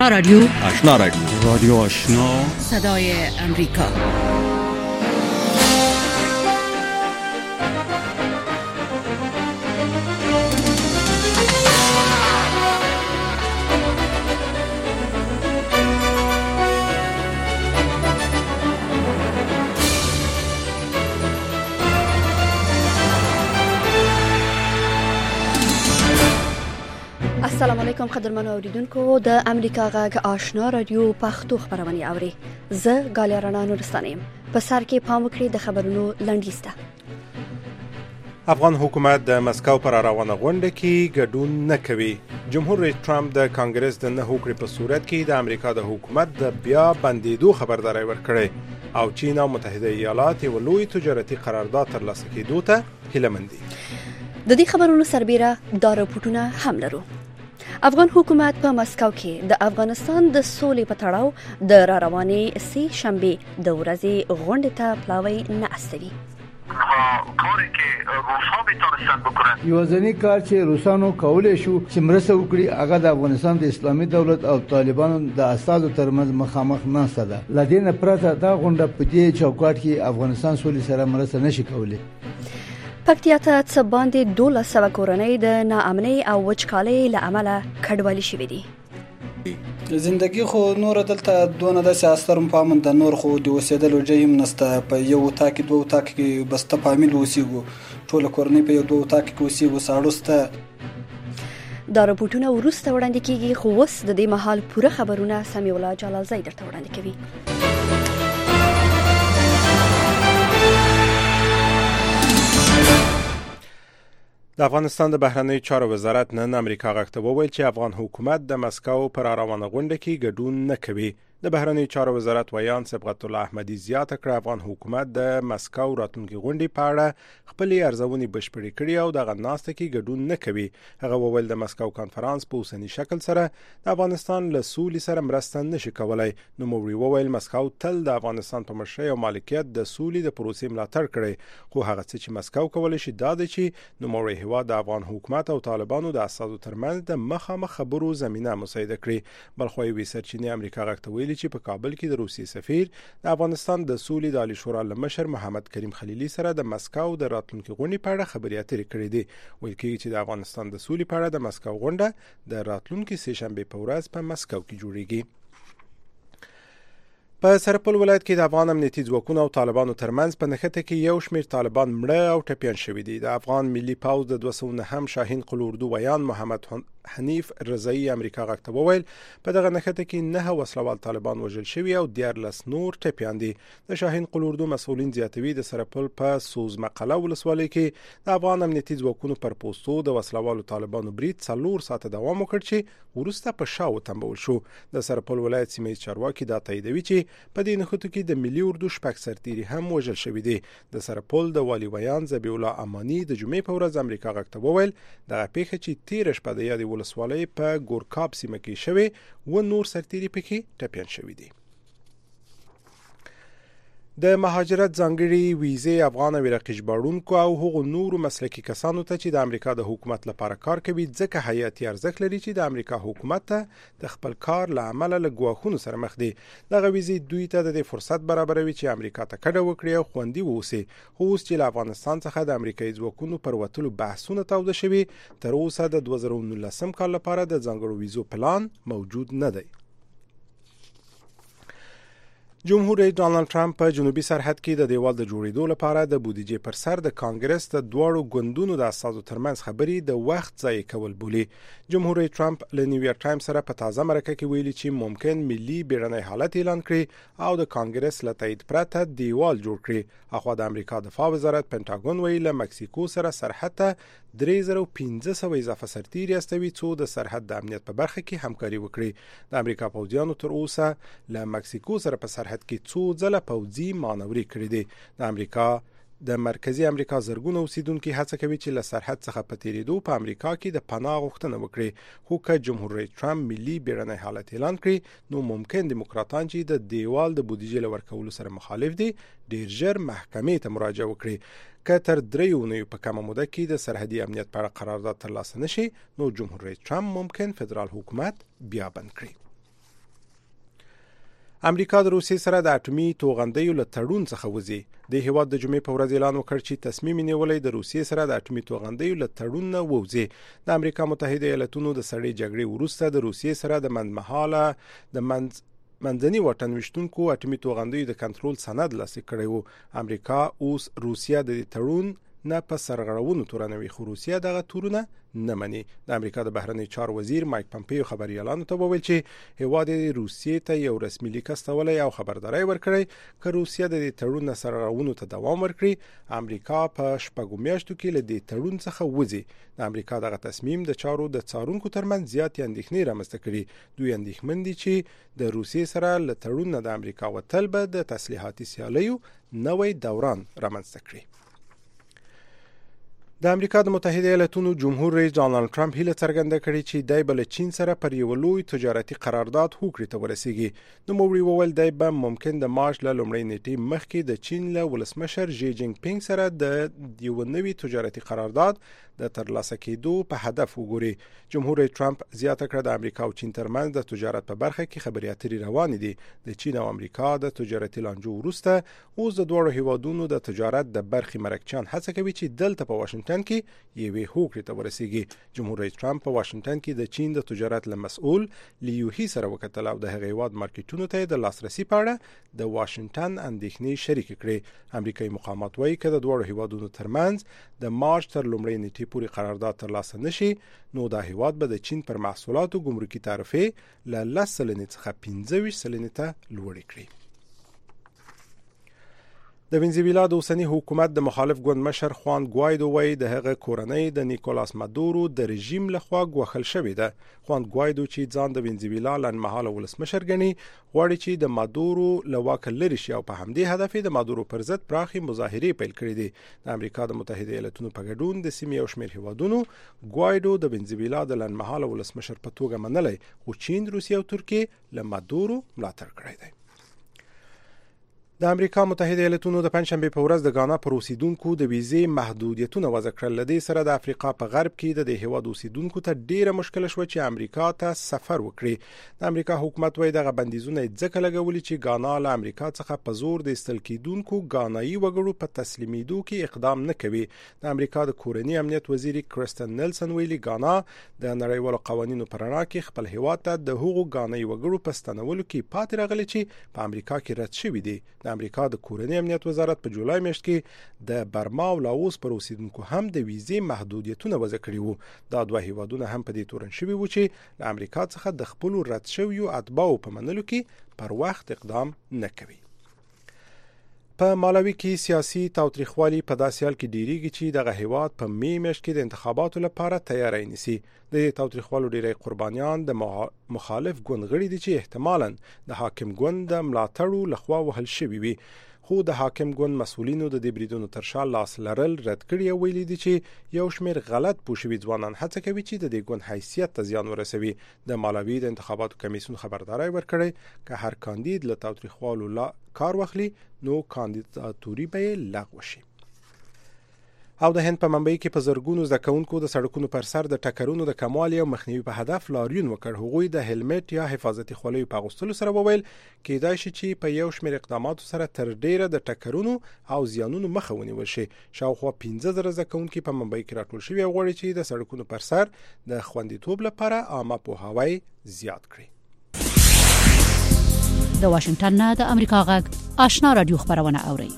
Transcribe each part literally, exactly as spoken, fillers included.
رادیو آشنا رادیو رادیو آشنا صدای امریکا. السلام علیکم قدرمن اوریدونکو د امریکا غږ آشنا رادیو پښتو خبرونه اوري. زه ګالیا رڼا نورستانیم. په سر کې پام وکړئ د خبرونو لنډیسته. افغان حکومت د مسکو پر روانه غونډه کې ګډون نه کوي. جمهور رئیس ټرمپ د کانګرس د نه هوکړې په صورت کې د امریکا د حکومت د بیا بندیدو خبرداري ورکړې او چین او متحده ایالات یو لوی تجارتي قرارداد ترلاسه کېدو ته هیله مند دي. د دې خبرونو سربیره دا راپورټونه هم لرو. افغان حکومت په مسکو کې د افغانستان د سولې په تړاو د را روانې سه شنبه د ورځې غونډې ته پلاوی نه استوي. کاری که روس‌ها میتونستن بکنن یوازینی کار چې روسانو کولای شو چې مرسته وکړي هغه د افغانستان د اسلامي دولت او طالبانو د اساسو ترمنځ مخامخ ناسته ده. لدین پرته دا غونډه په دې چوکاټ کې افغانستان سولې سره مرسته نشي کولای. پکتیا ته څه باندې دوله سوه کورنۍ د ناامنۍ او وچکالۍ له امله کډوالي شوې دي. زندگی خو نور دلته دونه د سیاسترم پامن د نور خو د اوسېدلو جیم نسته. په یو تاکي دوه تاکي بس ته فامیل اوسېګو ټول کورنۍ په یو دوه تاکي اوسېګو ساړوسته. دا راپورټونه وروسته وړاندې کیږي خو اوس د دې مهال پوره خبرونه سمیع الله جلالزی درته وړاندې کوي. د افغانستان د بهرنی چارو وزارت نن امریکا غږ ته وویل چې افغان حکومت د مسکو پر روانه غونډه کې ګډون نه کوي. د بهرنی چارو وزارت ویان صبغت الله احمدی زیاته کړ افغان حکومت د مسکو راتلونکي غونډې په اړه خپلې ارزونې بشپړې کړې او د غناسته کې ګډون نه کوي. هغه وویل د مسکو کانفرنس په اوسنی شکل سره د افغانستان له سولې سره مرسته نشي کولای. نو موري وویل مسکو تل د افغانستان په مشرۍ او مالکیت د سولې د پروسې ملاتړ کړي خو هغه څه چې مسکو کولای شي دا دی چې نو موري هوا د افغان حکومت او طالبانو د اساسو ترمنځ د مخامخ خبرو زمينه مساعده کړي. بلخوي وی سرچینې امریکا غږ ته ویلي چې په کابل کې د روسي سفیر د افغانستان د سولې د عالی شورا لمشر محمد کریم خلیلی سره د مسکو د راتلونکي غونډې په اړه خبرې اترې کړې دي. ویل کېږي چې د افغانستان د سولې په اړه د مسکو غونډه د راتلونکي سه شنبه په ورځ په مسکو کې جوړیږي. په سرپل ولایت کې د افغان امنیتي ځواکونو او طالبانو ترمنځ په نښته کې یو شمېر طالبان مړه او ټپیان شوي دي. د افغان ملي پوځ د دوه سوه نهم شاهین قلوردو ویان محمد حنیف رضایی امریکا غږ ته وویل په دغه نښته کې نه وسلوال طالبان وژل شوي او دیارلس نور ټپیان دي. د شاهین قلوردو مسؤلین زیاتوي د سرپل په سوزمقله ولسوالۍ کې د افغان امنیتي ځواکونو پر پوسټو د وسلوالو طالبانو برید څلور ساعته دوام وکړ چې وروسته په شا وتمبول شو. د سرپل ولایت سیمه چارواکي دا تاییدوي چې په دې نښتو کې د ملي اردو شپږ سرتیري هم وژل شوي دي. د سرپل د والي ویان ذبیح الله امانی د جمعې په ورځ امریکا غږ ته وویل دغه پیښه چې تیر شپه د یادې ولسوالۍ په ګورکاب سیمه کې شوې و نور سرتیري پکې ټپیان شوي دي. د مهاجرت ځانګړي ویزې افغان او عراقي ژباړونکو او هغو نورو مسلکي کسانو ته چې د امریکا د حکومت لپاره کار کوي ځکه حیاتي ارزښت لري چې د امریکا حکومت ته د خپل کار له امله له ګواښونو سره مخ دي. دغه ویزې دوی ته د فرصت برابروي چې امریکا ته کډه وکړي او خوندي واوسي. خو اوس چې له افغانستان څخه د امریکایي ځواکونو پر وتلو بحثونه تاوده شوي تر اوسه د دوه زره نولسم کال لپاره د ځانګړو ویزو پلان موجود نه دی. جمهور رئیس ډانلډ ټرمپ په جنوبي سرحد کې د دیوال د جوړېدو لپاره د بودیجې پر سر د کانګرس د دواړو ګوندونو د اساسو ترمنځ خبرې د وخت ضایع کول بولي. جمهور رئیس ټرمپ له نیویارک ټایمز سره په تازه مرکه کې ویلي چې ممکن ملي بیړنی حالت اعلان کړي او د کانګرس له تایید پرته دیوال جوړ کړي. اخوا د امریکا دفاع وزارت پینټاګون ویل له مکسیکو سره سرحد ته درې زره پنځه سوه اضافه سرتیري استوي څو د سرحد د امنیت په برخه کې همکاري وکړي. د امریکا پوځیانو تر اوسه له مکسیکو سره په سرحد کې څو ځله پوځي مانورې کړې دي. د امریکا د مرکزی امریکا زرګونه اوسیدونکو هڅه کوي چې له سرحد څخه په تیریدو په امریکا کې د پناه غوښتنه وکړي. خو که جمهور رئیس ټرمپ ملي بیړنی حالت اعلان کړي نو ممکن دیموکراتان چې د دیوال د بودیجې لورکولو سره مخالف دي ډیر ژر محکمې ته مراجعه وکړي. که تر دریو اونیو په کمه موده کې د سرحدي امنیت په اړه قرارداد ترلاسه نشي نو جمهور رئیس ټرمپ ممکن فدرال حکومت بیا بند کړي. امریکا د روسیې سره د اټومي توغندیو له تړون څخه وځي. د هیواد د جمعې په ورځ اعلان وکړ چې تصمیم نیولې د روسیې سره د اټومي توغندیو له تړون نه ووځي. د امریکا متحده ایالاتونو د سړې جګړې وروسته د روسیې سره د منځمهاله د منځ منځني واټن وشتونکو اټومي توغندیو د کنټرول سند لاسلیک کړی و. امریکا اوس روسیه د تړون نه په سرغړونو تورنوي، خو روسیه دغه تورونه نه مني. د امریکا د بهرنی چارو وزیر مایک پمپیو خبريالانو ته وویل چې هیواد روسیې ته یو رسمي لیک استولی او خبرداري ورکړی چې روسیه د تړون نه سرغړونو ته دوام ورکړي. امریکا په شپږو میاشتو کې له دې تړون څخه وځي. د امریکا دغه تصمیم د چارو د څارونکو ترمنځ زیاتې اندېښنې رامنځته کړي. دوی اندېښمن دي چې د روسیې سره له تړون نه د امریکا وتل به د تسلیحاتي سیالیو نوې دوران رامنځته کړي. د امریکا د متحده ایالاتونو جمهور رئیس ډانلډ ټرمپ هیله څرګنده کړې چې دای بل چین سره پر یو لوی تجارتي قرارداد هوکړې ته ورسیږي. نو موري وویل دای به ممکن د مارچ له لومړۍ نیټې مخکې د چین له ولسمشر ژی جینګ پینګ سره د یو نوي تجارتي قرارداد د ترلاسه کېدو په هدف وګوري. جمهور رئیس ټرمپ زیاته کړه د امریکا او چین ترمنځ د تجارت په برخه کې خبرې اترې روانې دي. د چین او امریکا د تجارتي لانجو وروسته اوس د دوه هیوادونو د تجارت د برخې مرکچیان هڅه کوي چې دلته په واشنگټن کې یوې هوکړې ته ورسیږي. جمهور رئیس ټرمپ په واشنگټن کې د چین د تجارت له مسؤل لیو هی سره وکتل او د هغې هیواد مارکیټونو ته د لاسرسي په اړه د واشنگټن اندېښنې شریک کړې. امریکایي مقامات وایي چې د دوه هیوادونو ترمنځ د مارچ تر لومړۍ نیټې پورې قرارداد ترلاسه نشي، نو دا هیواد به د چین پر محصولاتو ګمرکي تعرفې له لس سلنې څخه پنځه ویشت سلنې ته لوړې کړي. د وینزویلا د اوسنی حکومت د مخالف ګوند مشر خوان ګوایدو وایي د هغه کورنۍ د نیکولاس مادورو د رژیم لخوا ګوښل شوې ده. خوان ګوایدو چې ځان د وینزویلا لنډمهاله ولسمشر ګڼي غواړي چې د مادورو له واکه لرې شي او په همدې هدف د مادورو پر ضد پراخې مظاهرې پیل کړې دي. د امریکا د متحده ایالاتونو په ګډون د سیمې یو شمېر هیوادونو ګوایدو د وینزویلا د لنډمهاله ولسمشر په توګه منلی، خو چین، روسیه او ترکیه له مادورو ملاتړ کړی دی. د امریکا متحده ایالاتونو د پنځشنبه په ورځ د غانا پر اوسیدونکو د ویزې محدودیتونه وضع کړل. لدې سره د افریقا په غرب کې د هیواد اوسیدونکو ته ډیره مشکل شو چې امریکا ته سفر وکړي. د امریکا حکومت وايي دغه بندیزونه ځکه لګولي چې غانا له امریکا څخه په زور د استل کېدونکو غانایي وګړو په تسلیمیدو کې اقدام نه کوي. د امریکا د کورنۍ امنیت وزیر کرستن نیلسن ویلي غانا د نړیوالو قوانینو پر رڼا کې خپل هیواد ته د هغو غانایي وګړو په ستنولو کې پاتې راغلي چې په امریکا کې رد شوي دي. د امریکا د کورنۍ امنیت وزارت په جولای میاشت کې د برما او لاوس پر اوسیدونکو هم د ویزې محدودیتونه وضع کړي وو. دا دوه هیوادونه هم په دې تورن شوي وو چې له امریکا څخه د خپل رد شویو اتباعو په منلو کې پر وخت اقدام نه کوي. په مالاوي کې سیاسي تاوتریخوالي په داسې حال کې ډیریږي چې دغه هیواد په می میاشت کې د انتخاباتو لپاره تیاری نیسي. د تاوتریخوالو ډیری قربانیان د مخالف ګوند غړي دي چې احتمالاً د حاکم ګوند د ملاتړو لخوا وهل شوي وي، خو د حاکم ګوند مسؤلینو د دې بریدونو تر شا لاس لرل رد کړي او ویلي دي چې یو شمېر غلط پوه شوي ځوانان هڅه کوي چې د دې ګوند حیثیت ته زیان ورسوي. د مالاوي د انتخاباتو کمیسیون خبرداري ورکړي چې هر کاندید له تاوتریخوالو لا کار واخلي نو کاندیداتوري به لغوه شي. او د هند په منبع کې په زرګونو زده کوونکو د سړکونو پر سر د ټکرونو د کموالي او مخنیوي په هدف لاریون وکړ. هغوی د هلمټ یا حفاظتي خولۍ په اغوستلو سره وویل کېدای شي چې په یو شمېر اقداماتو سره تر ډیره د ټکرونو او زیانونو مخه ونیول شي. شاوخوا پنځه زره زده کوونکي په منبع کې راټول شوي او غواړي چې د سړکونو پر سر د خوندیتوب لپاره عامه پوهاوی زیات کړي. د واشنگټن نه د امریکا غږ آشنا رادیو خبرونه اوري.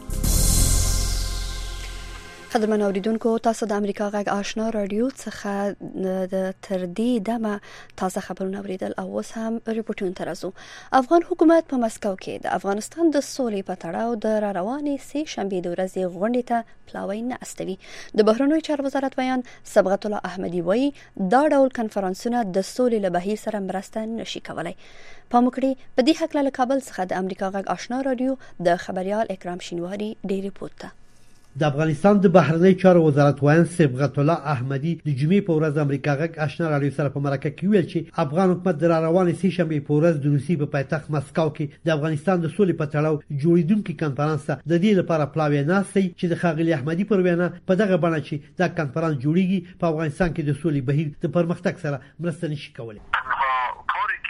قدرمن اوریدونکو، تاسو د امریکا غږ آشنا رادیو څخه د تر دې دمه تازه خبرونه اوریدل او اوس هم ریپورتونه ترازو. افغان حکومت په مسکو کې د افغانستان د سولې په تړاو د را روانې سه شنبې د ورځې غونډې ته پلاوی نه استوي. د بهرنیو چارو وزارت بیان صبغت الله احمدي وایي دا ډول کنفرانسونه د سولې له بهیر سره مرسته نشي کولای. پاموکړي په دې حق له کابل څخه د امریکا غږ آشنا رادیو د خبريال اکرام شینواری ډېر ریپورت. د افغانستان د بهرنی چارو وزارت وایي صبغت الله احمدي د جمعې په ورځ امریکا غږ آشنا رادیو سره په مرکه کې ویل چې افغان حکومت د روانې سه شنبې په ورځ د روسي په پایتخت مسکو کې د افغانستان د سولې په تړاو جوړیدونکو کنفرانس ته د دې لپاره پلاوی نه سي چې د خاغلی احمدي پر وینا په دغه بڼه چې دا کنفرانس جوړیږي په افغانستان کې د سولې بهیر د پرمختګ سره مرسته نشي کولای.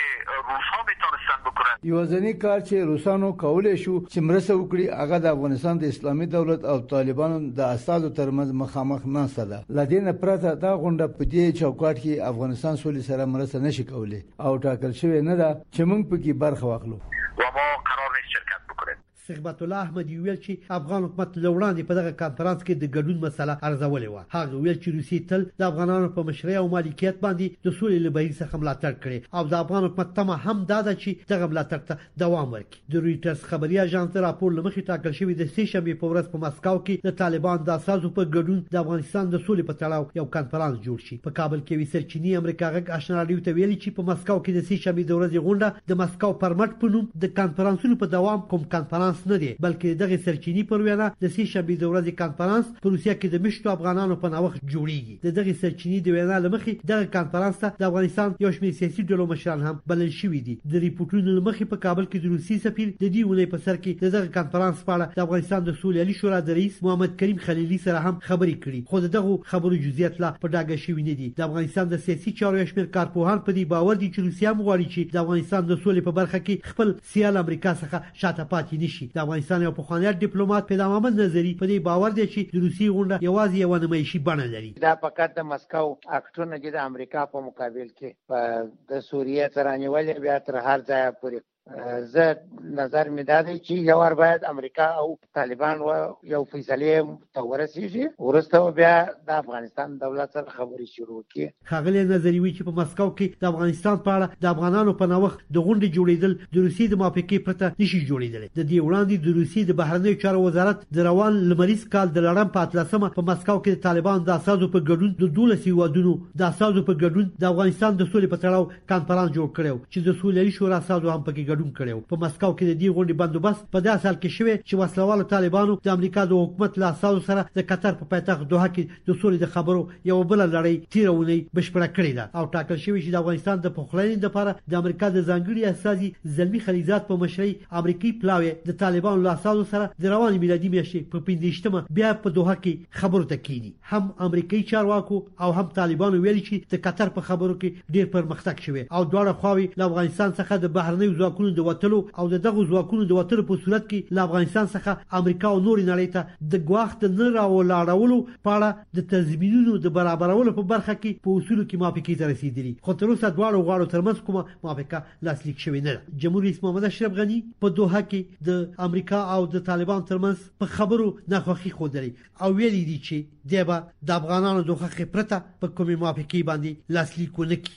روس‌ها میتونستن بکنن. یوازینی کار چې روسانو کولای شو چې مرسته وکړي هغه د افغانستان د اسلامي دولت او طالبانو د اساسو ترمنځ مخامخ ناسته ده. لدین پرته دا غونډه په دې چوکاټ کې افغانستان سولې سره مرسته نشي کولای او ټاکل شوی نه ده چې موږ پکې برخه واخلو. و ما قرار نیست شرکت بکنیم. ثقبت الله احمدي ویل چې افغان حکومت لوړاندې په دغه کانفرنس کې د ګډون مسله ارزولې و. هغه ویل چې روسي تل د افغانانو په مشرۍ او مالکیت باندې د سولې لبهیر څخه ملاتړ کړي او د افغان حکومت تمه هم دا ده چې دغه ملاتړ ته دوام ورکړي. د رويټرز خبري اژانس راپور لمخې ټاکل شوی د سې شنبې په ورځ په مسکو کې د طالبان د اساسو په ګډون د افغانستان د سولې په تړاو یو کانفرنس جوړ شي. په کابل کې ویسر چینی امریکا غږ آشنا راډیو ته ویلي چې په مسکو کې د سې شنبې د ورځې غونډه د مسکو پرمټ په نوم د کانفرنسونو په دوام کوم کانفرنس نه دی بلکې دغه سرچینی پر وینا د سې شنبې د ورځې کانفرنس په روسیا کې د مشتو افغانانو په نوښت جوړیږي. د دغه سرچینی د وینا لمخې دغه کانفرنس ته د افغانستان یو شمېر سیاسي ډلو مشران هم بلل شوي دي. د ریپورتونو لمخې په کابل کې د روسي سفیر د دې ونې په سر کې د دغه کانفرنس په اړه د افغانستان د سولې علي شورا د رئیس محمد کریم خلیلي سره هم خبرې کړي خو دغه خبرو جزئیات لا په ډاګه شوي نه دي. د افغانستان د سیاسي چارو شمېر کارپوهان په دې باور دي چې روسیا مغواړي چې د افغانستان د سولې په برخه کې خپل سیال امریکا څخه شاته پاتې نشي. د افغانستان یو پخوانی ډیپلوماټ پیدا محمد نظری په دې باور دی چې د روسي غونډه یوازې یو نمایشي بڼه لري. دا فقط د مسکو اکټونه دي د امریکا په مقابل کې په د سوریه تر نیولې بیا تر هر ځای پورې زه نظر مې دا دی چې یو ور باید امریکا او طالبان و یو فیصله ته ورسیږي ورسته بیا د افغانستان دولت سره خبرې شروع کړي. خاغلی نظری وی چې په مسکو کې د افغانستان په اړه د افغانانو په نوښت د غونډې جوړیدل د روسي د موافقې پرته نشي جوړیدل. د دې وړاندې د روسي د بهرنیو چارو وزارت د روان لمریز کال د لړم په اتلسمه په مسکو کې د طالبان د اساسو په ګډون د دولس هیوادونو د اساسو په ګډون د افغانستان د سولې په تړاو کانفرنس جوړ کړو چې د سولې شورا اساسو هم پکې ګډون کړو. په مسکو کې د دې غونډې بندوبست په داسې حال کې شوی چې وسلوالو طالبانو د امریکا د حکومت له اساسو سره د قطر په پایتخت دوحه کې د سولې د خبرو یو بل لړۍ تیرونی بشپړه کړې ده او ټاکل شوی چې د افغانستان د پخلاینې لپاره د امریکا د ځانګړي استازي زلمی خلیزات په مشرۍ امریکایي پلاوی د طالبانو له اساسو سره د روان میلادي میاشتې په پنځشتمه بیا په دوحه کې خبرو ته کینی. هم امریکایي چارواکو او هم طالبانو ویلي چې د قطر په خبرو کې ډیر پرمختګ شوی او دواړه خواوې له افغانستان څخه د بهرنیو ځواکونو د وټلو او دغه ځواکونو د وټلو په صورت کې له افغانستان څخه امریکا او نورې نړۍ ته د ګواښ د نه راولاړولو په اړه د تضمینونو د برابرولو په برخه کې په اصولو کې موافقې ته رسیدلي خو تر اوسه دواړو غاړو ترمنځ کومه موافقه لاسلیک شوې نه ده. جمهور رئیس محمد اشرف غني په دوحه کې د امریکا او د طالبان ترمنځ په خبرو ناخوښي ښودلې او ویلي دي چې دی به د افغانانو د خوښۍ پرته په کومې موافقې باندې لاسلیک ونه کړي.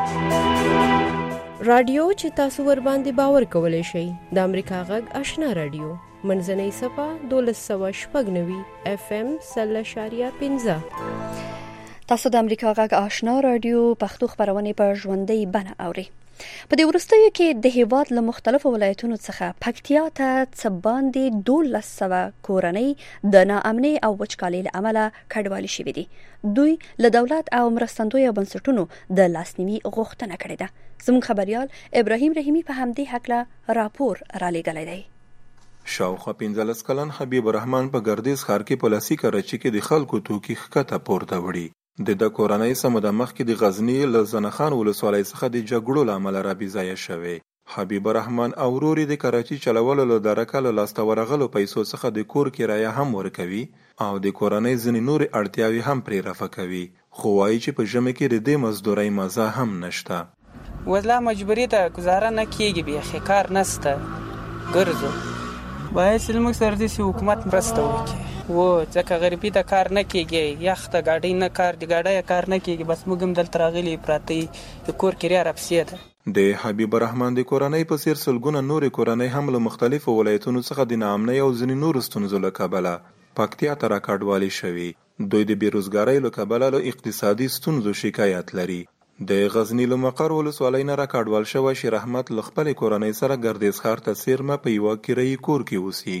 رادیو چې تاسو ور باندې باور کولای شئ د امریکا غږ آشنا رادیو منځنۍ صفه دولس سوه شپږ نوي اف ام سل اشاریه پنځه. تاسو د امریکا غږ آشنا رادیو پښتو خبرونه په ژوندۍ بڼه اورئ. په دې وروستیو کې د هیواد له مختلفو ولایتونو څخه پکتیا ته څه باندې دولس سوه کورنۍ د ناامنۍ او وچکالۍ له امله کډوالي شوي دي. دوی له دولت او مرستندویه بنسټونو د لاسنیوي غوښتنه کړې ده. زموږ خبریال ابراهیم رحیمی په همدې هکله راپور رالیږلی دی. شاوخوا پنځلس کلن حبیب الرحمن په ګردیز ښار کې په لاسي کراچي کې د خلکو توکي ښکته پورته وړي. د د کورنۍ سمه د مخکې د غزنی له زنخان ولسوالۍ څخه د جګړو له امله را بېځایه شوی. حبیب الرحمن او ورور د کراچي چلولو له درکه له لاسته ورغلو پیسو څخه د کور کرایه هم ورکوي او د کورنۍ ځینې نورې اړتیاوې هم پرې رفع کوي خو وایي چې په ژمي کې د دې مزدورۍ مزه هم نشته. ولا مجبوری ته گزاره نه کیږي بیخي کار نسته ګرځو باید چې موږ سره د حکومت مرسته وکړي و ځکه غریبي ته کار نه کیږي یخ ته ګاډۍ نه کار دی ګاډۍ کار نه کیږي بس موږ هم دلته راغلي پراته د کور کرایه راپسې ده. د حبیب الرحمن د کورنۍ په څیر سلګونه نورې کورنۍ هم له مختلفو ولایتونو څخه د ناامنۍ او ځینې نورو ستونزو له کبله پکتیا ته راکډوالي شوي. دوی د بېروزګارۍ له کبله له اقتصادي ستونزو شکایت لري. د غزنی له مقر ولسوالۍ نه راکډوال شوی شیر احمد له خپلې کورنۍ سره ګردیز ښار ته څیرمه په یوه کرایي کور کې اوسیږي.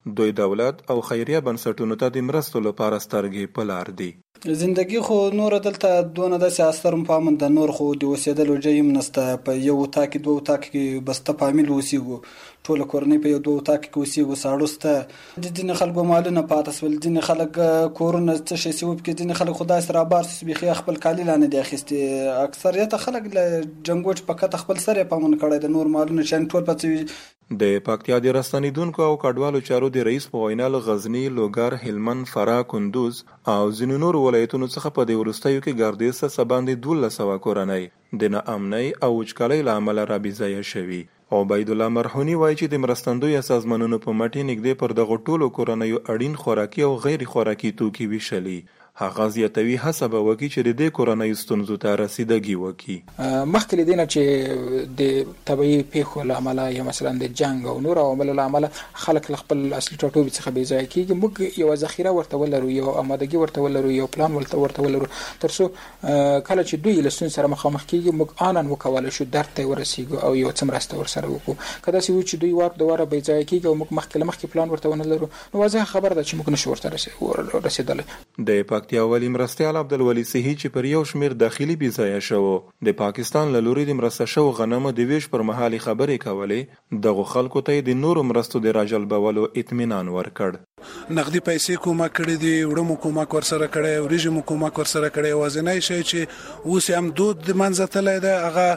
دوی دولت او خیریه بنسټونو ته د مرستو لپاره سترګې په لار دي. زندگی خو نور دلته دونه داسې استر مفهوم د نور خو د اوسېدلو ځای هم نشته. په یو وطاق کې دوه وطاق کې بس ته فامیل اوسېږو، ټوله کورنۍ په یو دوه وطاق کې اوسېږو. ساړه سته د ځینې خلکو مالونه پاتې شول، ځینې خلک کورونه څه شي سوب کې، ځینې خلک خدای سره بار سي بيخي خپل کالي لاندې دي اخیستي. اکثریت خلک له جنګوټ په کته خپل سره پامن کړی د نور مالونه شان ټول پڅوي. د پکتیا د راستنیدونکو او کډوالو چارو د رئیس په وینا غزنی، لوګر، هلمند، فراه، کندوز او ځینو نور ولایتونو څخه په دې وروستیو کې ګردیز څخه باندې دولس سوه کورنۍ د ناامنۍ او وچکالۍ له امله رابیځایه شوي. عبید الله مرحونی وایي چې د مرستندویه سازمانونو په مټې نږدې پر دغو ټولو کورنیو اړین خوراکي او غیر خوراکي توکي ویشلي. هغه زیاتوي هڅه به وکړي چې د دې کورنیو ستونزو ته رسیدګي وکړي. مخکې له دې نه چې د طبیعي پیښو له امله یا مثلا د جنګ او نور عواملو له امله خلک له خپل اصلي ټاټوبي څخه بې ځایه کېږي، موږ یوه ذخیره ورته ولرو، یو آمادګي ورته ولرو، یو پلان ورته ولرو، تر څو کله چې دوی له ستونزې سره مخامخ کېږي موږ آنن وکولی شو درد ته ورسېږو او یو څه مرسته ورسره وکړو. که داسې وي چې دوی وار په واره بې ځایه کېږي او موږ مخکې له مخکې پلان ورته ونه لرو، نو واضحه خبره ده چې موږ نشو ورته رسېدلی. د پکتیا والي مرستیال عبدالولي صحي چې پر یو شمیر داخلي بې ځایه شوو د پاکستان له لوري د مرسته شوو غنمو د ویش پر مهال خبرې کولې، دغو خلکو ته د نورو مرستو د راجلبولو اطمینان ورکړ. نقدي پیسې کومک کړې دي، وړمو کومک ورسره کړی، وریژمو کومک ورسره کړی. یوازینی شی چې اوس هم دود د منځه تللی دی هغه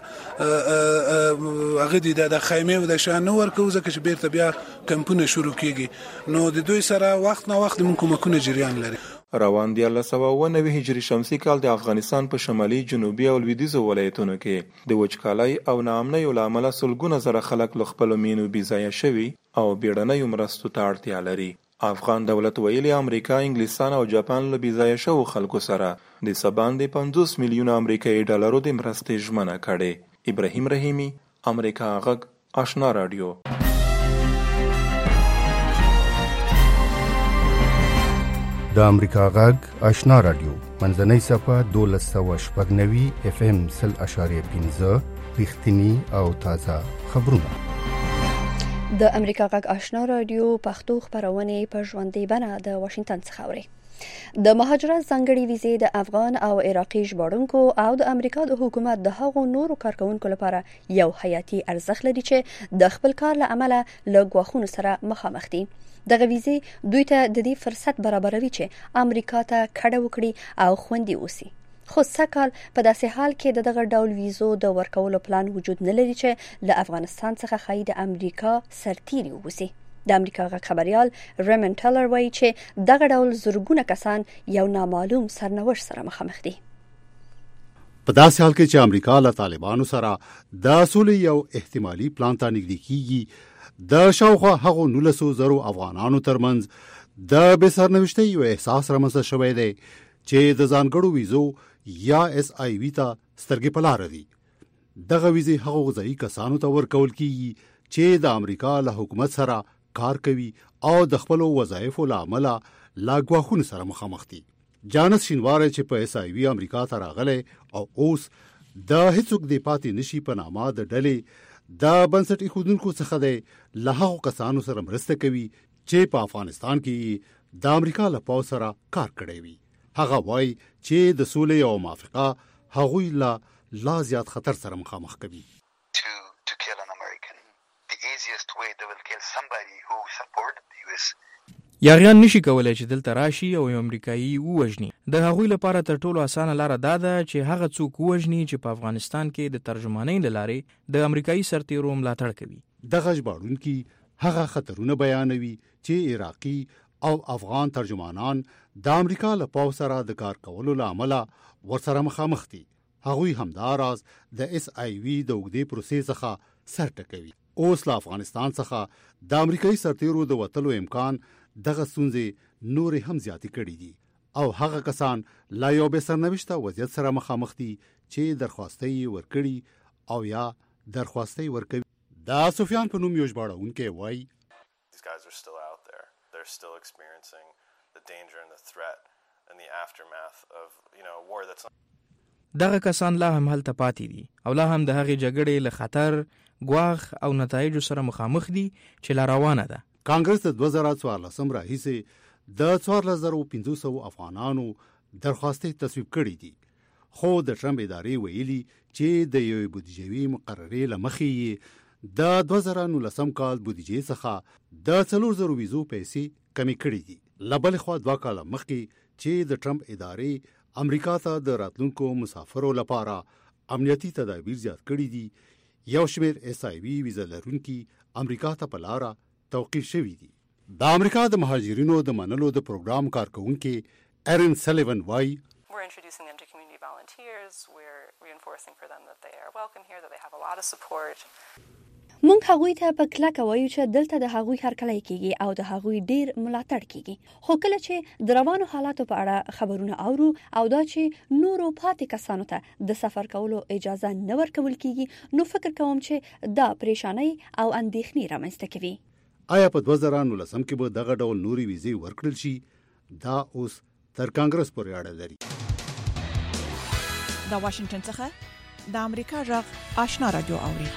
هغه دي د خیمې او د شیان نه ورکوو، ځکه چې بیرته بیا کمپونه شروع کېږي. نو د دوی سره وخت نه وخت موږ کومکونه جریان لري. روان دیارلس سوه اوه نوي هجري شمسي کال د افغانستان په شمالي، جنوبي او لویدیځو ولایتونو کې د وچکالۍ او ناامنیو له امله سلګونه زره خلک له خپلو مینو بېځایه شوي او بیړنیو مرستو ته اړتیا لري. افغان دولت ویلي امریکا، انګلستان او جاپان له بېځایه شوو خلکو سره د څه باندې پنځوس میلیونه امریکایي ډالرو د مرستې ژمنه کړې. ابراهیم رحیمي، امریکا غږ، آشنا راډیو. د امریکا غږ آشنا راډیو منځنۍ صفحه دولس سوه شپږ نوي اف ام سل اشاریه پنځه رښتینی او تازه خبرونه. د امریکا غږ آشنا راډیو پښتو خبرونه په ژوندۍ بڼه د واشنگټن څخه اوري. د مهاجرت ځانګړي ویزې د افغان او عراقي ژباړونکو او د امریکا د حکومت د هغو نورو کارکونکو لپاره یو حیاتي ارزښت لري چې د خپل کار له امله له ګواښونو سره مخامخ دي. دغه ویزې دوی ته د دې فرصت برابروي چې امریکا ته کډه وکړي او خوندي اوسي. خو سکهال په داسې حال کې د دغه ډول ویزو د ورکولو پلان وجود نه لري چې له افغانستان څخه ښایي د امریکا سرتیري ووسي. د امریکا غږ خبريال ریمن ټیلر وایي چې دغه ډول زرګونه کسان یو نامعلوم سرنوشت سره مخامخ دي. په داسې حال کې چې امریکا له طالبانو سره د سولې یو احتمالي پلان ته نږدې کیږي، د شاوخوا هغو نولسو زرو افغانانو ترمنځ د بې سرنوشتۍ یو احساس رامنځته شوی دی چې د ځانګړو ویزو یا اس آی وي ته سترګې په لاره دي. دغه ویزې هغو غذایي کسانو ته ورکول کیږي چې د امریکا له حکومت سره کار کوي او د خپلو وظایفو له امله لا ګواښونو سره مخامخ دي. جانس شینواری چې په اس آی وي امریکا ته راغلی او اوس د هیڅوک دی پاتې نشي په نامه د ډلې د بنسټ ایښودونکو څخه دی، له هغو کسانو سره مرسته کوي چې په افغانستان کې د امریکا له پوځ سره کار کړی وي. هغه وایي چې د سولې او موافقه هغوی له لا زیات خطر سره مخامخ کوي. یاغیان نشي کولای چې دلته راشي او یو امریکایي ووژني. د هغوی لپاره تر ټولو اسانه لاره دا ده چې هغه څوک ووژني چې په افغانستان کې د ترجمانۍ له لارې د امریکایي سرتیرو ملاتړ کوي. دغه ژباړونکي هغه خطرونه بیانوي چې عراقي او افغان ترجمانان د امریکا له پوځ سره د کار کولو له امله ورسره مخامخ دي. هغوی همداراز د اس آی وي د اوږدې پروسې څخه سر ټکوي. اوس له افغانستان څخه د امریکایي سرتیرو د وتلو امکان دغه ستونزې نورې هم زیاتې کړي دي او هغه کسان لا یو بې سرنوشته وضعیت سره مخامخ دي چې درخواستۍ ورکړي او یا درخواستۍ ورکوي. دا سفیان په نوم یو ژباړونکی وایي دغه کسان لا هم هلته پاتې دي او لا هم د هغې جګړې له خطر، ګواښ او نتایجو سره مخامخ دي چې لا روانه ده. کانګرس د دوه زره څوارلسم راهیسې د څوارلس زره پنځه سوه افغانانو درخواستې تصویب کړي دي، خو د ټرمپ ادارې ویلي چې د یوې بودیجوي مقررې له مخې د دوه زره نولسم کال بودیجې څخه د څلور زرو ویزو پیسې کمې کړي دي. له بلې خوا دوه کاله مخکې چې د ټرمپ ادارې امریکا ته د راتلونکو مسافرو لپاره امنیتي تدابیر زیات کړي دي، یو شمېر ایس آی وي ویزه لرونکي امریکا ته په لاره توقیف شوي دي. د امریکا د مهاجرینو د منلو د پروګرام کارکونکي ایرن سلیون وایي We're introducing them to community volunteers. We're reinforcing for them that they are welcome here, that they have a lot of support. مونږ هغوی ته په کلکه وایو چې دلته د هغوی هرکلی کیږي او د هغوی ډیر ملاتړ کیږي، خو کله چې د روانو حالاتو په اړه خبرونه اورو او دا چې نورو پاتې کسانو ته د سفر کولو اجازه نه ورکول کیږي، نو فکر کوم چې دا پریشانی او اندېښنې رامنځته کوي. آیا په دوه زره نولسم کې به دغه ډول نوري ویزې ورکړل شي؟ دا اوس تر کانګرس پورې اړه لري. د واشنگټن څخه د امریکا غږ آشنا رادیو اوري.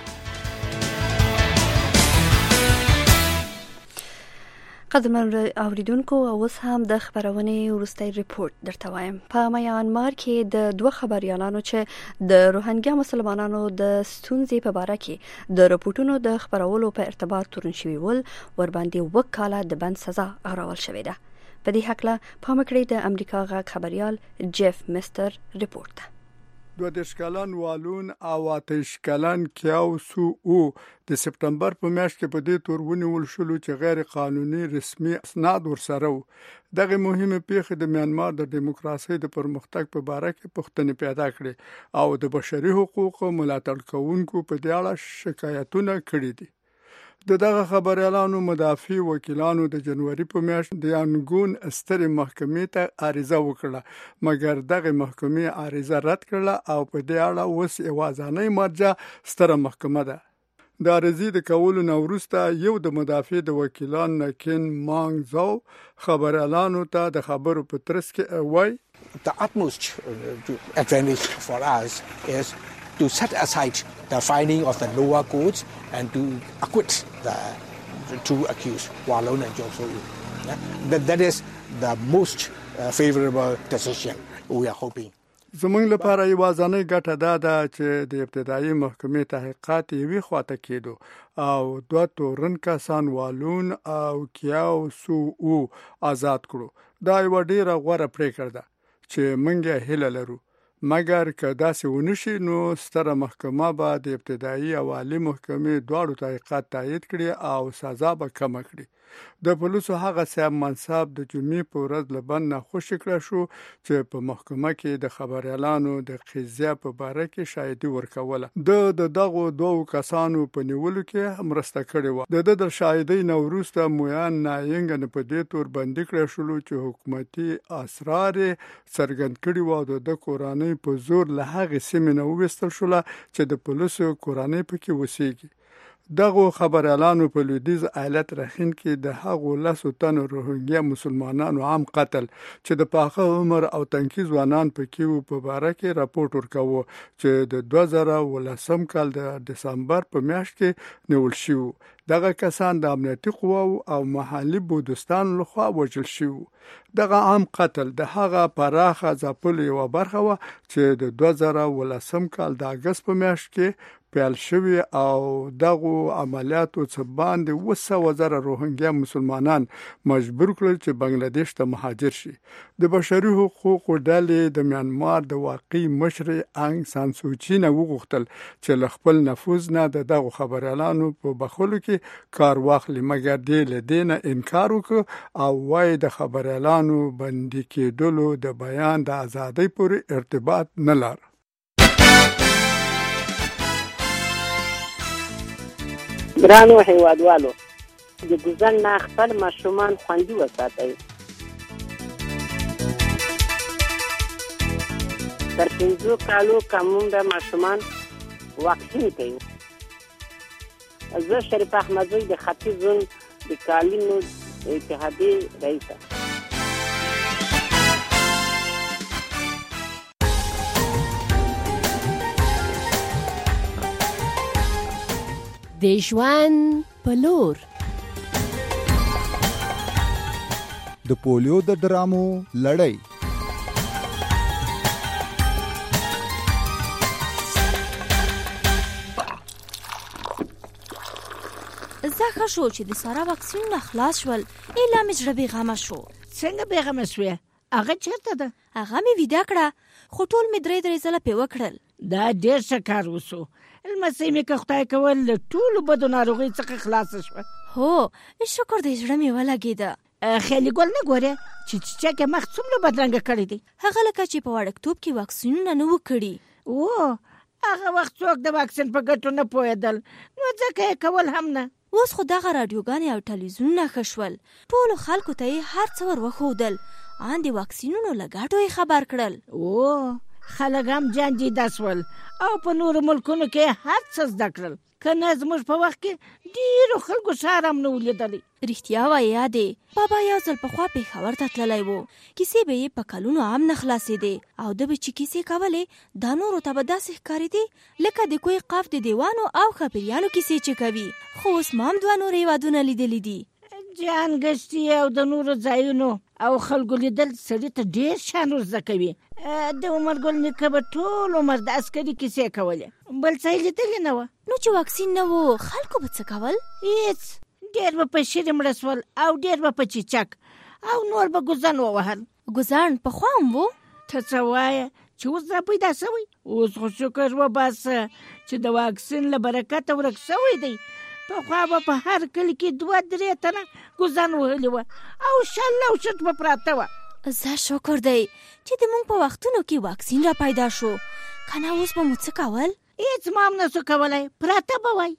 قدرمن اوریدونکو، اوس هم د خبرونې وروستی ریپورت درته وایم. په میانمار کې د دوه خبريالانو چې د روهنګیا مسلمانانو د ستونزې په باره کې د رپورټونو د خبرولو په ارتباط تورن شوي ول، ورباندې وکاله د بند سزا اغراول شوې ده. په دې هکله پام کړئ د امریکا غږ خبريال جيف مستر ریپورت. دو دیش کلن والون او آتش کلن کیاو سو او د سپتمبر په میاشت کې په دې تور ونیول شول چې غیر قانوني رسمي اسناد ورسره وو. دغه مهمه پیښه د میانمار د دیموکراسي د پرمختګ په باره کې پوښتنې پیدا کړې او د بشري حقوقو ملاتړ کوونکو په دې اړه شکایتونه کړي دي. د دغه خبريالانو مدافع وکیلانو د جنوري په میاشت د یانګون سترې محکمې ته عریضه وکړه، مګر دغه محکمې عریضه رد کړه او په دې اړه اوس یوازینۍ مرجع ستره محکمه ده. د عریضې د کولو نه وروسته یو د مدافع د وکیلان نکین مانګ زو خبريالانو ته د خبرو په ترڅ کې وایي The utmost advantage for us is to set aside the finding of the lower courts and to acquit the, the two accused, Walon and Jong So-eun. Yeah? That, that is the most uh, favorable decision we are hoping. زمونږ لپاره یوازینۍ ګټه دا ده چې د ابتدایي محکمې تحقیقات یوې خواته کېدو او دوه تورن کسان والون او کیاو سو او آزاد کړو. دا یو ډیره غوره پریکړه ده چې موږ هیله لرو، مګر که داسې ونشي نو ستره محکمه به د ابتدایي او عالی محکمې دواړو تحقیقات تایید کړي او سزا به کمه کړي. د پولیسو هغه صاحب منصب د جمعې په ورځ له بند نه خوشي کړه شو چې په محکمه کې د خبريالانو د قضیه په باره کې شاهدي ورکوله. د د دغو دوو کسانو په نیولو کې مرسته کړې وه. د د شاهدۍ نه وروسته مویان ناینګ په دې تور بندي کړی شول چې حکومتي اسرار څرګند کړي وو او د کورنۍ په زور له هغې سیمې نه وویستل شوله چې د پولیسو کورنۍ پکې اوسېږي. دغه خبريالانو په لویدیځ ایالت رخین کې د هغو لسو تنو روهنګیا مسلمانانو عام قتل چې د پاخه عمر او تنکي ځوانان پکې وو په باره کې راپورټ ورکاوه چې د دوه زره ولسم کال د دسمبر په میاشت کې نیول شو. دغه کسان د امنیتي قواو او محلي بودستان لخوا وژل شو. دغه عام قتل د هغه پراخه ځپلو یوه برخه وه چې د دوه زره ولسم کال د اګست په میاشت کې پیل شوی او دغه عملیاتو څخه باندې اووه سوه زره روهنګیا مسلمانان مجبور کړل چې بنگلاديش ته مهاجر شي. د بشري حقوقو ډلې د میانمار د واقعي مشر انګ سان سوچي نه وغوښتل چې له خپل نفوذ نه د دغه خبريالانو په بخولو کې کار واخلي، مګر دې له دې نه انکار وکړ او وايي د خبريالانو بندي کېدلو د بیان د ازادۍ پورې ارتباط نه لري. ګرانو هیوادوالو، د ګوزن نه خپل ماشومان خوندي وساتئ. تر پنځو کالو کمون د ماشومان واکسین کوي. زه شریف احمدزی د ختیځ زون د کالینو اتحادیې رئیسه. د ژوند په لور د پولیو د ډرامو لړۍ. زه ښه شو چې د سارا واکسینونه خلاص شول. ایله مې زړه بېغمه شو. څنګه بېغمه شوې؟ هغه چېرته ده؟ هغه مې ویده کړه، خو ټول مې درې درې ځله پې وکړل. دا ډېر ښه کار وسو. لمسۍ مې که خدای کول له ټولو بدو ناروغیو څخه خلاصه شوه. هو شکر دی، زړه مې ولګېده. خیالي ګل نه ګورې چې چیچک یې مخ څومره بدرنګه کړی دی؟ هغه لکه چې په وړکتوب کې واکسینونه نه وو کړي. او هغه وخت څوک د واکسین په ګټو نه پوهېدل، نو ځکه یې کول هم نه. اوس خو دغه راډیوګانې او ټلویزیونونه ښه شول، ټولو خلکو ته یې هر څه ور وښودل، ان د واکسینونو له ګټو یې خبر کړل. او خلک هم جنجیده شول او په نورو ملکونو کې هر څه زده کړل، که نه زموږ په وخت کې ډېرو خلکو ښار هم نه و لیدلی. رښتیا وایې یادې، بابا یو ځل پخوا پېښور ته تللی و، کیسې به یې په کلونو هم نه خلاصېدې، او ده به چې کیسې کولې دا نورو ته به داسې ښکارېدې لکه د کوی قاف د دیوانو او خپریانو کیسې چې کوي. خو اوس ما هم دوه نور هېوادونه لیدلي دي. جان ګشتي او د نورو ځایونو او خلکو لیدل سړي ته ډېر شان ور زده کوي. د عمر ګل نیکه به ټول عمر د عسکري کیسې کولې، بل څه یې لیدلې نه وه. نو چې واکسین نه و خلکو به څه کول؟ هېڅ. ډېر به په شیرې مړه سول او ډېر به په چیچک او نور به ګوزن ووهل. ګوزن پخوا هم و؟ ته څه وایه چې اوس را پیدا شوی؟ اوس خو شکر وباسه چې د واکسین له برکته ورک شوی دی. پخوا به په هر کلي کې دوه درې تنه ګوزن وهلي وه او شل او شت به پراته وه. زه شکر دی چې د موږ په وختونو کې واکسین را پیدا شو، که نه اوس به مو څه کول؟ هېڅ ما هم نسو کولی، پراته به وای.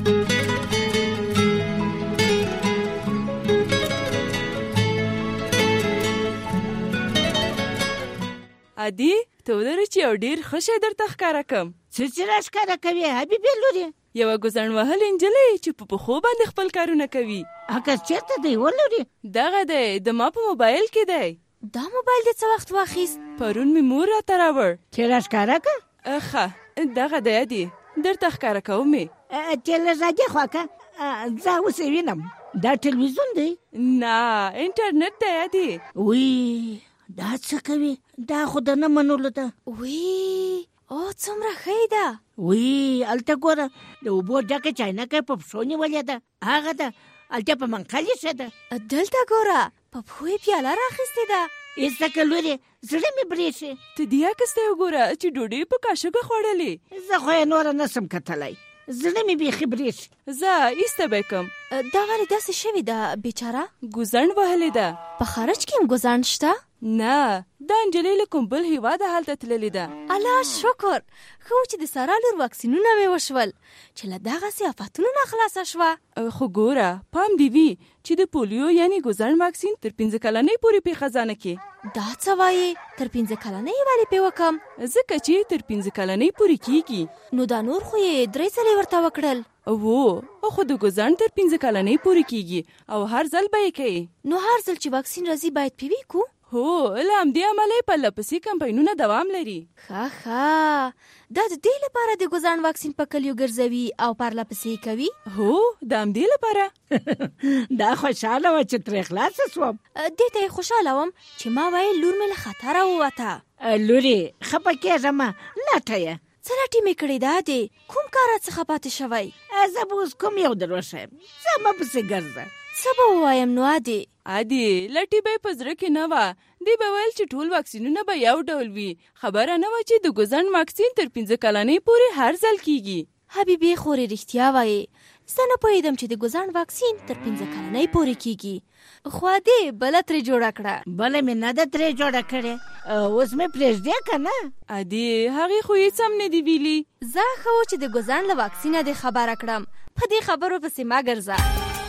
عادي ته ودرې چې یو ډېر ښه شی درته ښکاره کړم. څه چې را ښکاره کوې حبیبې لورې؟ یوه ګوزڼ وهلې نجلۍ چې په پښو باندې خپل کارونه کوي. هغه چېرته دی ولورې؟ دغه دی، د ما په موبایل کې دی. دا موبایل دې څه وخت واخیست؟ پرون مې مور راته راوړ. چې را ښکاره که؟ ښه دغه دی عادي، درته ښکاره کوم یې. چې لږ راجې خوا که، زه اوس یې وینم. دا ټلویزیون دی؟ نه انټرنټ دی عادي. وی دا څه کوي؟ دا خو د نه منلو ده. وی او څومره ښه ده. وی هلته ګوره د اوبو ډکه چاینکه په پښو نیولې ده، هغه ده. هلته په منقل یې ښه ده. دلته ګوره په پښو یې پیاله راخیستې ده. ایسته لورې زړه مې برېښي. ته دې عکس ته وګوره چې ډوډۍ په کاشوګه خوړلې. زه خو یې نوره نسم کتلی، زړه مې بیخي برېښي. زه ایسته به کم. دا ولې داسې شوې ده بیچاره؟ ګوزڼ وهلې ده. په خارج کې هم ګوزڼ شته؟ نه، دا نجلۍ له کوم بل هېواده هلته تللې ده. الله شکر، ښه و چې د سارا لور واکسینونه مې وشول چې له دغسې آفتونو نه خلاصه شوه. خو ګوره پام دې وي چې د پولیو یعنې ګوزڼ واکسین تر پنځه کلنۍ پورې پې خزانه کې. دا څه وایې؟ تر پنځه کلنۍ ولې پې وکم؟ ځکه چې تر پنځه کلنۍ پورې کېږي. نو دا نور خو یې درې ځلې ورته وکړل. وو خو د ګوزڼ تر پنځه کلنۍ پورې کېږي او هر ځل به یې کوي. نو هر ځل چې واکسین راځي باید پې وي کو؟ هو له همدې امله یې پرله پسې کمپاینونه دوام لري. ښه ښه، دا د دې لپاره د ګوزڼ واکسین په کلیو ګرځوي او پرله پسې کوي؟ هو د همدې لپاره. دا خوشحاله وه چې ترې خلاصه سوم. دې ته یې خوشحاله وم چې ما ویل لور مې له خطره ووته. لورې خفه کېږه مه، لټه یې. څه لټې مې کړې ده دې؟ کوم کار څخه پاتې شوی؟ زه به اوس کوم یو در وښیم، زه مه پسې ګرځه. څه به ووایم نو عادي؟ عادي لټې به یې په زړه کې نه وه، دی به ویل چې ټول واکسینونه به یو ډول وي، خبره نه وه چې د ګوزڼ واکسین تر پنځه کلنۍ پورې هر ځل کېږي. حبیبې خورې رښتیا وایې، زه نه پوهېدم چې د ګوزڼ واکسین تر پنځه کلنۍ پورې کېږي. خو عادي بله ترې جوړه کړه. بله مې نه ده ترې جوړه کړې، اوس مې پرېږدې که نه؟ عادي هغې خو هېڅ هم نه دي ویلي. زه ښه و چې د ګوزڼ له واکسینه دې خبره کړم، په دې خبرو پسې مه ګرځه.